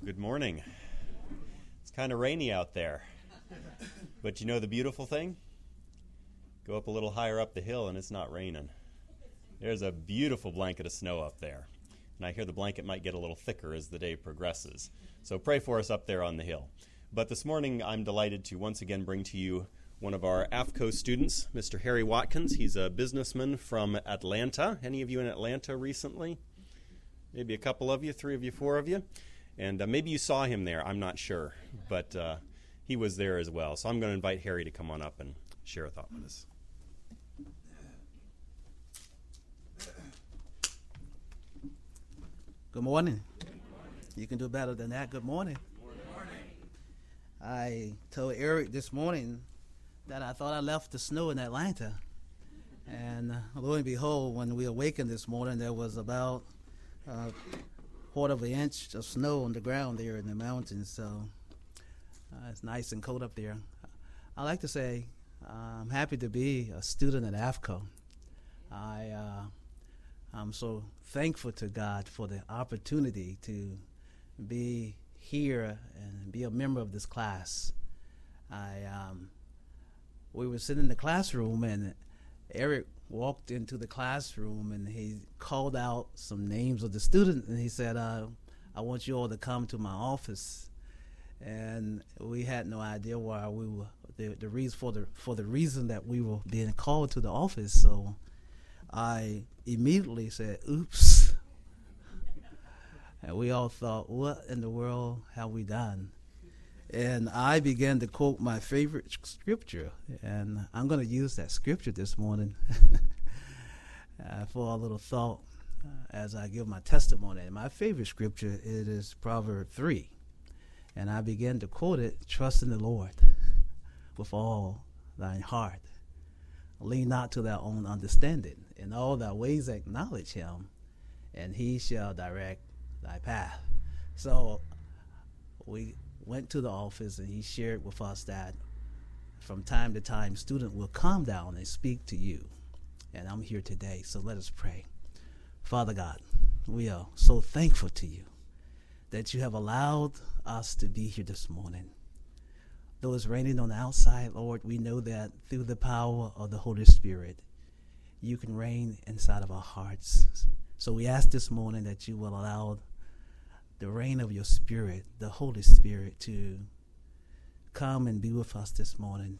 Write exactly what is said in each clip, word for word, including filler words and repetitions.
Good morning. It's kind of rainy out there. But you know the beautiful thing? Go up a little higher up the hill and it's not raining. There's a beautiful blanket of snow up there. And I hear the blanket might get a little thicker as the day progresses. So pray for us up there on the hill. But this morning I'm delighted to once again bring to you one of our A F C O students, Mister Harry Watkins. He's a businessman from Atlanta. Any of you in Atlanta recently? Maybe a couple of you, three of you, four of you. And uh, maybe you saw him there, I'm not sure, but uh, he was there as well. So I'm going to invite Harry to come on up and share a thought with us. Good morning. Good morning. You can do better than that. Good morning. Good morning. I told Eric this morning that I thought I left the snow in Atlanta. And uh, lo and behold, when we awakened this morning, there was about uh, quarter of an inch of snow on the ground there in the mountains, so uh, it's nice and cold up there. I like to say uh, I'm happy to be a student at A F C O. I, uh, I'm so thankful to God for the opportunity to be here and be a member of this class. I um, we were sitting in the classroom, and Eric walked into the classroom and he called out some names of the students, and he said, uh, I want you all to come to my office. And we had no idea why we were the, the reason for the for the reason that we were being called to the office. So I immediately said, oops. And we all thought, what in the world have we done? And I began to quote my favorite scripture, and I'm going to use that scripture this morning uh, for a little thought uh, as I give my testimony. And my favorite scripture, it is Proverbs three, and I began to quote it, trust in the Lord with all thine heart. Lean not to thy own understanding. In all thy ways acknowledge him, and he shall direct thy path. So we went to the office, and he shared with us that from time to time, student will come down and speak to you. And I'm here today, so let us pray. Father God, we are so thankful to you that you have allowed us to be here this morning. Though it's raining on the outside, Lord, we know that through the power of the Holy Spirit, you can reign inside of our hearts. So we ask this morning that you will allow the reign of your Spirit, the Holy Spirit, to come and be with us this morning.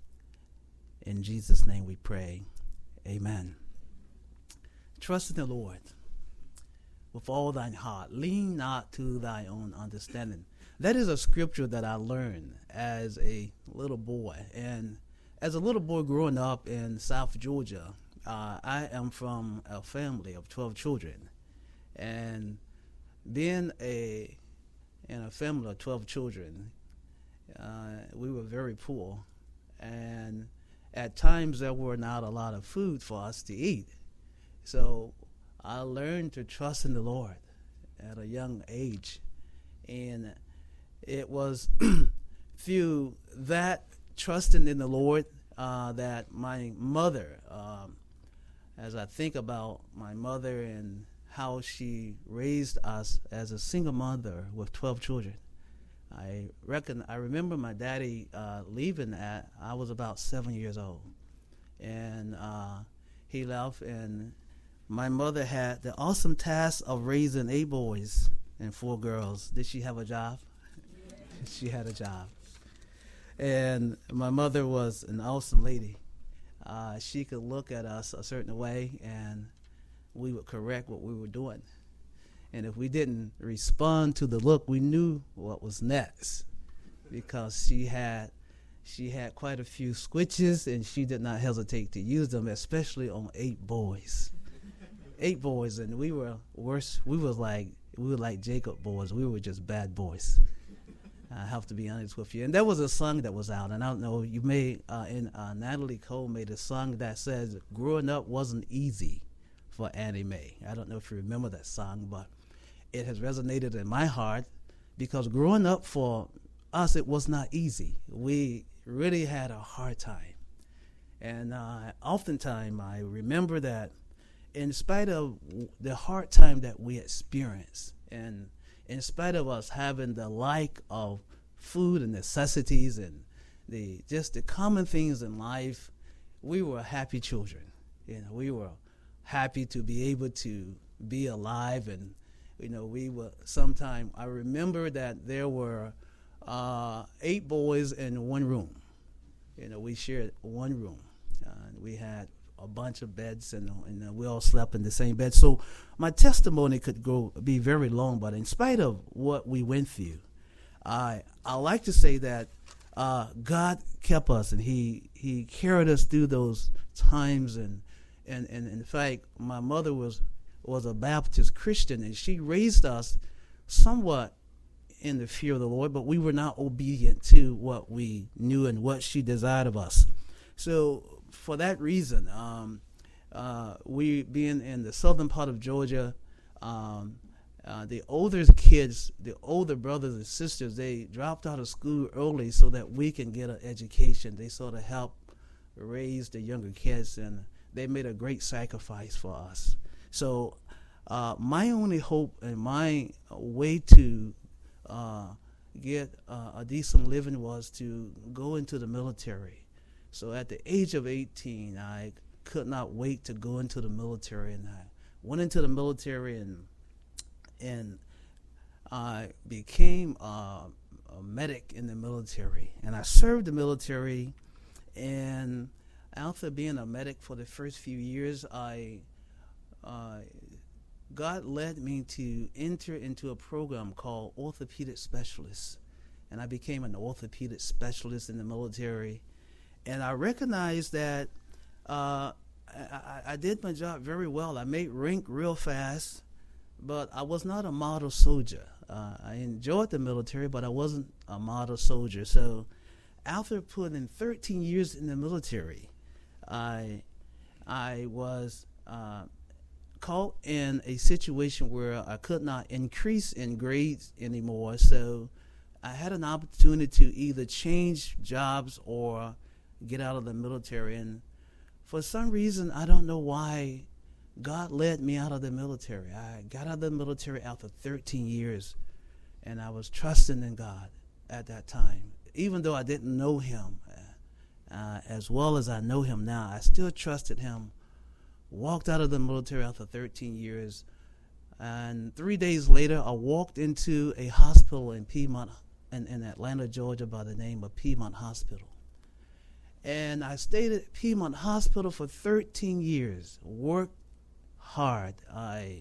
In Jesus' name we pray. Amen. Trust in the Lord with all thine heart. Lean not to thy own understanding. That is a scripture that I learned as a little boy. And as a little boy growing up in South Georgia, uh, I am from a family of twelve children. And being a in a family of twelve children, uh, we were very poor, and at times there were not a lot of food for us to eat. So I learned to trust in the Lord at a young age, and it was through that trusting in the Lord uh, that my mother, um, as I think about my mother and how she raised us as a single mother with twelve children. I reckon I remember my daddy uh, leaving at, I was about seven years old. And uh, he left, and my mother had the awesome task of raising eight boys and four girls. Did she have a job? She had a job. And my mother was an awesome lady. Uh, she could look at us a certain way, and we would correct what we were doing. And if we didn't respond to the look, we knew what was next, because she had she had quite a few switches, and she did not hesitate to use them, especially on eight boys. Eight boys, and we were worse. We were like we were like Jacob boys. We were just bad boys. I have to be honest with you. And there was a song that was out, and I don't know, you may, uh, in uh, Natalie Cole made a song that says, growing up wasn't easy for Annie Mae. I don't know if you remember that song, but it has resonated in my heart, because growing up for us, it was not easy. We really had a hard time. And uh, oftentimes I remember that in spite of the hard time that we experienced, and in spite of us having the lack of food and necessities and the just the common things in life, we were happy children. You know, we were happy to be able to be alive, and you know, we were sometime. I remember that there were uh, eight boys in one room. You know, we shared one room. Uh, we had a bunch of beds, and, and we all slept in the same bed. So my testimony could go be very long, but in spite of what we went through, I I like to say that uh, God kept us, and He He carried us through those times. And and, and in fact, my mother was was a Baptist Christian, and she raised us somewhat in the fear of the Lord, but we were not obedient to what we knew and what she desired of us. So for that reason, um, uh, we being in the southern part of Georgia, um, uh, the older kids, the older brothers and sisters, they dropped out of school early so that we can get an education. They sort of helped raise the younger kids, and they made a great sacrifice for us. So uh, my only hope and my way to uh, get uh, a decent living was to go into the military. So at the age of eighteen, I could not wait to go into the military, and I went into the military, and and I became uh, a medic in the military, and I served the military. And after being a medic for the first few years, I uh, God led me to enter into a program called orthopedic specialist, and I became an orthopedic specialist in the military. And I recognized that uh, I, I did my job very well. I made rank real fast, but I was not a model soldier. Uh, I enjoyed the military, but I wasn't a model soldier. So after putting thirteen years in the military, I I was uh, caught in a situation where I could not increase in grades anymore. So I had an opportunity to either change jobs or get out of the military. And for some reason, I don't know why, God led me out of the military. I got out of the military after thirteen years, and I was trusting in God at that time. Even though I didn't know Him uh, as well as I know Him now, I still trusted Him. Walked out of the military after thirteen years, and three days later, I walked into a hospital in Piedmont, in, in Atlanta, Georgia, by the name of Piedmont Hospital. And I stayed at Piedmont Hospital for thirteen years, worked hard. I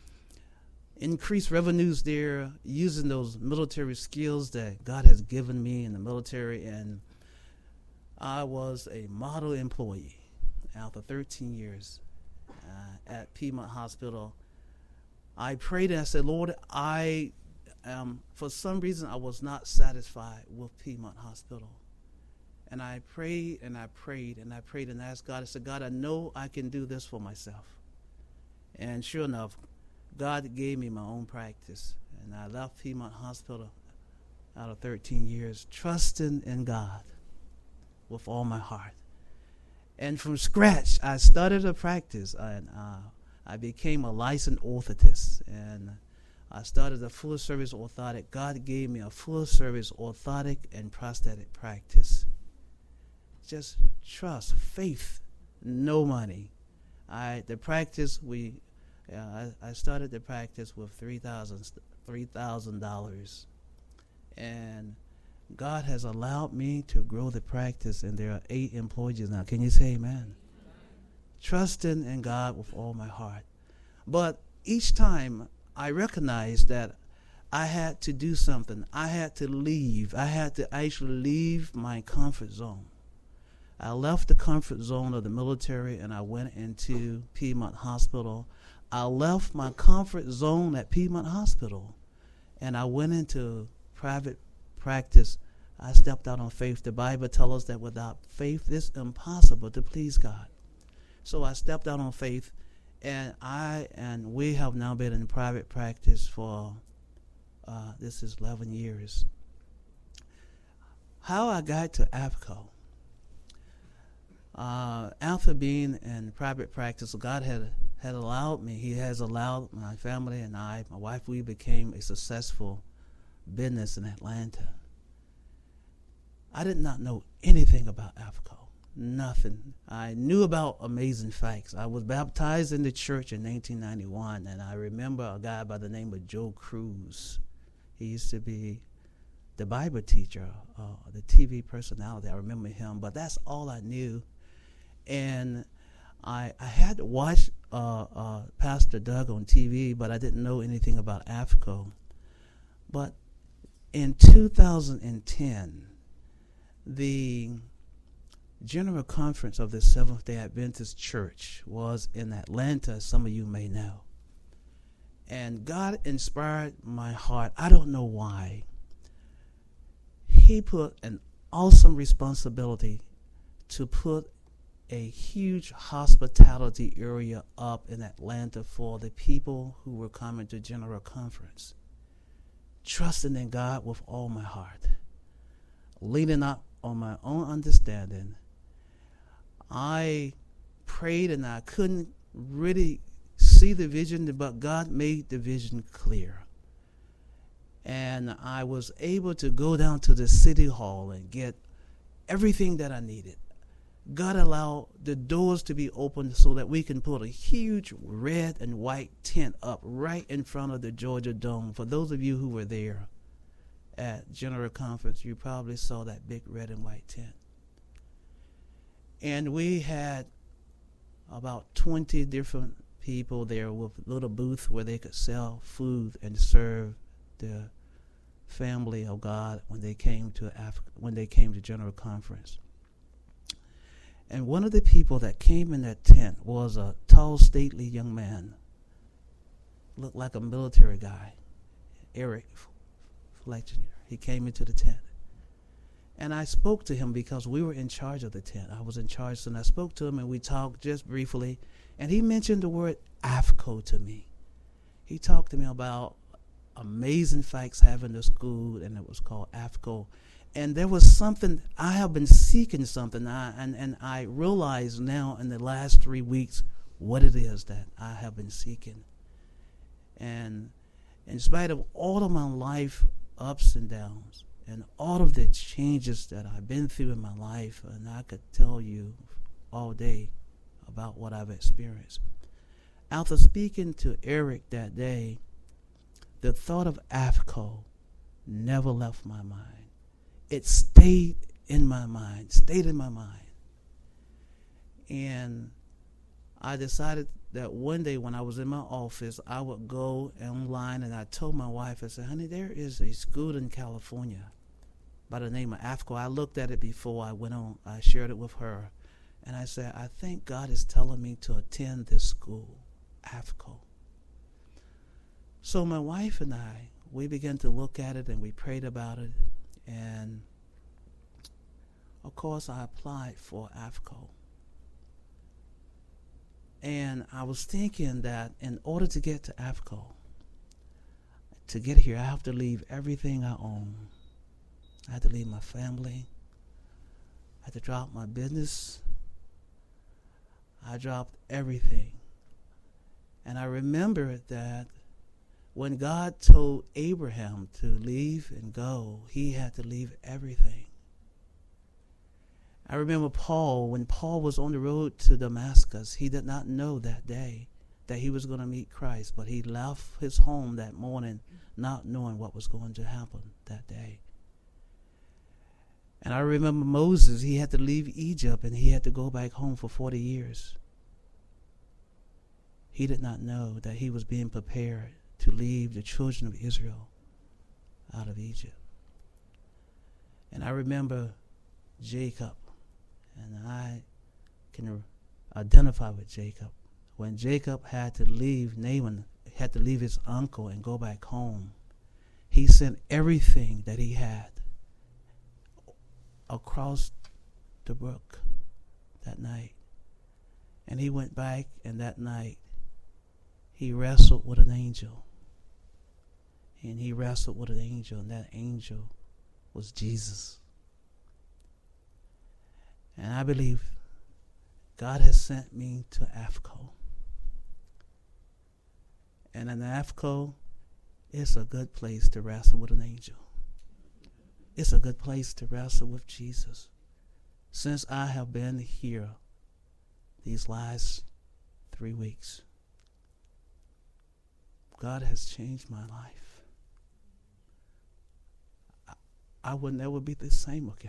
increased revenues there using those military skills that God has given me in the military, and I was a model employee after thirteen years uh, at Piedmont Hospital. I prayed and I said, Lord, I am, for some reason, I was not satisfied with Piedmont Hospital. And I prayed and I prayed and I prayed and asked God. I said, God, I know I can do this for myself. And sure enough, God gave me my own practice. And I left Piedmont Hospital out of thirteen years, trusting in God with all my heart. And from scratch, I started a practice. And uh, I became a licensed orthotist. And I started a full-service orthotic. God gave me a full-service orthotic and prosthetic practice. Just trust, faith, no money. I the practice we, uh, I, I started the practice with three thousand three thousand dollars, and God has allowed me to grow the practice, and there are eight employees now. Can you say amen? Trusting in God with all my heart, but each time I recognized that I had to do something. I had to leave. I had to actually leave my comfort zone. I left the comfort zone of the military and I went into Piedmont Hospital. I left my comfort zone at Piedmont Hospital and I went into private practice. I stepped out on faith. The Bible tells us that without faith it's impossible to please God. So I stepped out on faith, and I and we have now been in private practice for uh, this is eleven years. How I got to APCO. Uh, after being in private practice, God had had allowed me, he has allowed my family and I, my wife, we became a successful business in Atlanta. I did not know anything about AFCO, nothing. I knew about Amazing Facts. I was baptized in the church in nineteen ninety-one, and I remember a guy by the name of Joe Cruz. He used to be the Bible teacher, uh, the T V personality. I remember him, but that's all I knew. And I, I had watched uh, uh, Pastor Doug on T V, but I didn't know anything about AFCO. But in two thousand ten, the General Conference of the Seventh-day Adventist Church was in Atlanta, as some of you may know. And God inspired my heart. I don't know why. He put an awesome responsibility to put a huge hospitality area up in Atlanta for the people who were coming to General Conference. Trusting in God with all my heart, leaning up on my own understanding. I prayed and I couldn't really see the vision, but God made the vision clear. And I was able to go down to the city hall and get everything that I needed. God allowed the doors to be opened so that we can put a huge red and white tent up right in front of the Georgia Dome. For those of you who were there at General Conference, you probably saw that big red and white tent. And we had about twenty different people there with little booths where they could sell food and serve the family of God when they came to Af- when they came to General Conference. And one of the people that came in that tent was a tall, stately young man. Looked like a military guy, Eric Fletcher. He came into the tent. And I spoke to him because we were in charge of the tent. I was in charge, and I spoke to him, and we talked just briefly. And he mentioned the word AFCO to me. He talked to me about Amazing Facts having a school, and it was called AFCO. And there was something, I have been seeking something, I, and, and I realize now in the last three weeks what it is that I have been seeking. And in spite of all of my life ups and downs, and all of the changes that I've been through in my life, and I could tell you all day about what I've experienced. After speaking to Eric that day, the thought of AFCO never left my mind. It stayed in my mind, stayed in my mind. And I decided that one day when I was in my office, I would go online, and I told my wife, I said, honey, there is a school in California by the name of AFCO. I looked at it before I went on. I shared it with her. And I said, I think God is telling me to attend this school, AFCO. So my wife and I, we began to look at it, and we prayed about it. And, of course, I applied for AFCO. And I was thinking that in order to get to AFCO, to get here, I have to leave everything I own. I had to leave my family. I had to drop my business. I dropped everything. And I remember that when God told Abraham to leave and go, he had to leave everything. I remember Paul, when Paul was on the road to Damascus, he did not know that day that he was going to meet Christ, but he left his home that morning not knowing what was going to happen that day. And I remember Moses, he had to leave Egypt and he had to go back home for forty years. He did not know that he was being prepared to leave the children of Israel out of Egypt. And I remember Jacob, and I can identify with Jacob. When Jacob had to leave, Naaman had to leave his uncle and go back home, he sent everything that he had across the brook that night. And he went back, and that night he wrestled with an angel. And he wrestled with an angel, and that angel was Jesus. And I believe God has sent me to AFCO. And in AFCO, it's a good place to wrestle with an angel. It's a good place to wrestle with Jesus. Since I have been here these last three weeks, God has changed my life. I, I would never be the same again.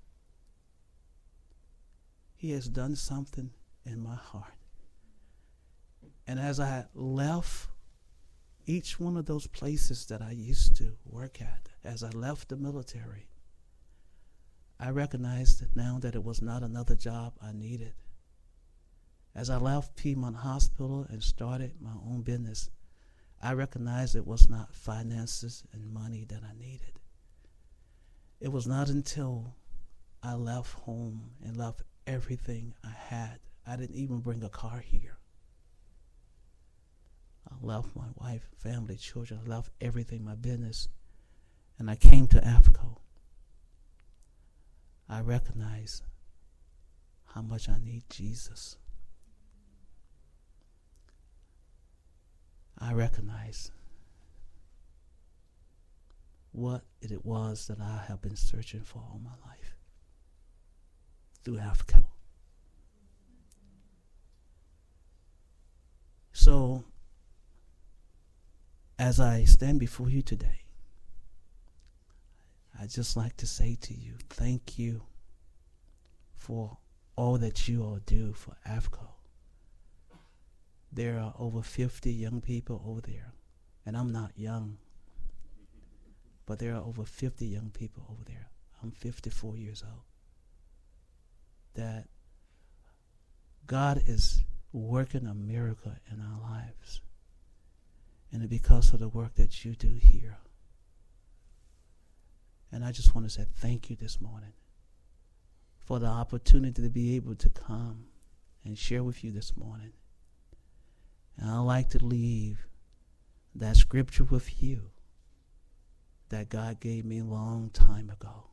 He has done something in my heart. And as I left each one of those places that I used to work at, as I left the military, I recognized now that it was not another job I needed. As I left Piedmont Hospital and started my own business, I recognized it was not finances and money that I needed. It was not until I left home and left everything I had. I didn't even bring a car here. I left my wife, family, children. I left everything, my business. And I came to AFCO. I recognized how much I need Jesus. I recognize what it was that I have been searching for all my life through AFCO. So, as I stand before you today, I'd just like to say to you, thank you for all that you all do for AFCO. There are over fifty young people over there, and I'm not young, but there are over fifty young people over there. I'm fifty-four years old. That God is working a miracle in our lives, and it's because of the work that you do here. And I just want to say thank you this morning for the opportunity to be able to come and share with you this morning. And I'd like to leave that scripture with you that God gave me a long time ago.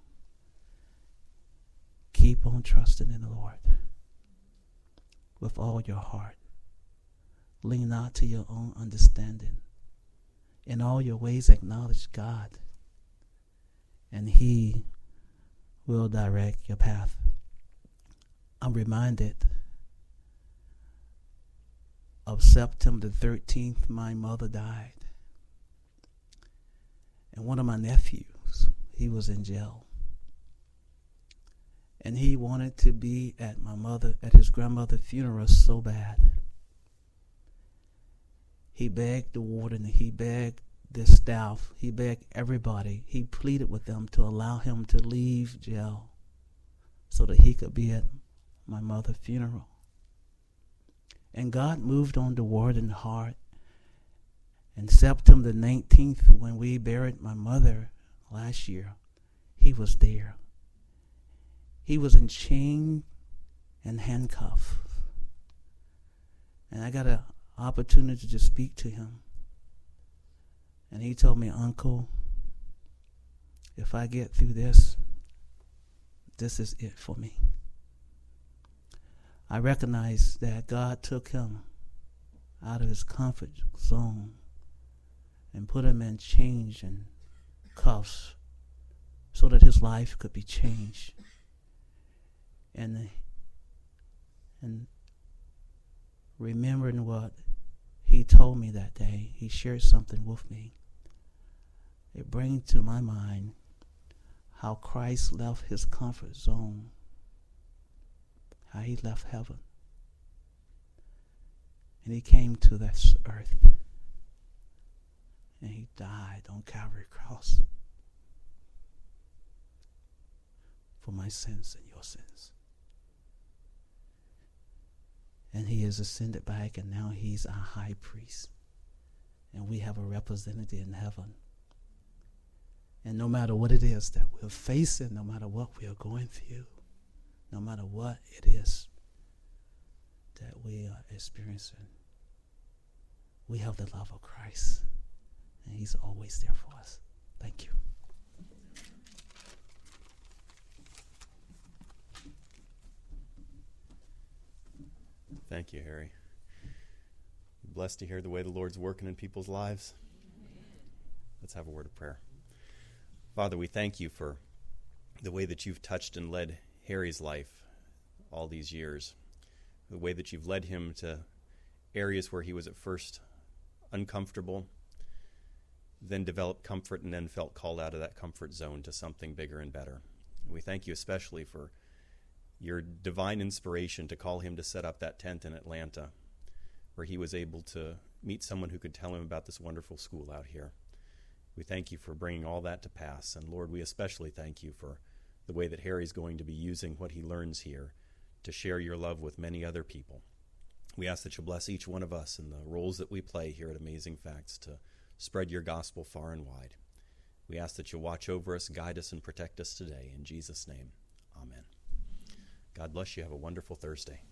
Keep on trusting in the Lord with all your heart. Lean not to your own understanding. In all your ways acknowledge God, and He will direct your path. I'm reminded of September the thirteenth, my mother died. And one of my nephews, he was in jail. And he wanted to be at my mother, at his grandmother's funeral so bad. He begged the warden, he begged the staff, he begged everybody. He pleaded with them to allow him to leave jail so that he could be at my mother's funeral. And God moved on the warden's heart. And September the nineteenth, when we buried my mother last year, he was there. He was in chain and handcuffed. And I got an opportunity to speak to him. And he told me, Uncle, if I get through this, this is it for me. I recognize that God took him out of his comfort zone and put him in chains and cuffs so that his life could be changed. And, and remembering what he told me that day, he shared something with me. It brings to my mind how Christ left his comfort zone, how he left heaven, and he came to this earth, and he died on Calvary cross for my sins and your sins. And he has ascended back, and now he's our high priest, and we have a representative in heaven. And no matter what it is that we're facing, no matter what we are going through, no matter what it is that we are experiencing, we have the love of Christ, and he's always there for us. Thank you. Thank you, Harry. Bless blessed to hear the way the Lord's working in people's lives? Let's have a word of prayer. Father, we thank you for the way that you've touched and led Harry's life all these years, the way that you've led him to areas where he was at first uncomfortable, then developed comfort, and then felt called out of that comfort zone to something bigger and better. And we thank you especially for your divine inspiration to call him to set up that tent in Atlanta, where he was able to meet someone who could tell him about this wonderful school out here. We thank you for bringing all that to pass. And Lord, we especially thank you for the way that Harry's going to be using what he learns here to share your love with many other people. We ask that you bless each one of us in the roles that we play here at Amazing Facts to spread your gospel far and wide. We ask that you watch over us, guide us, and protect us today. In Jesus' name, amen. God bless you. Have a wonderful Thursday.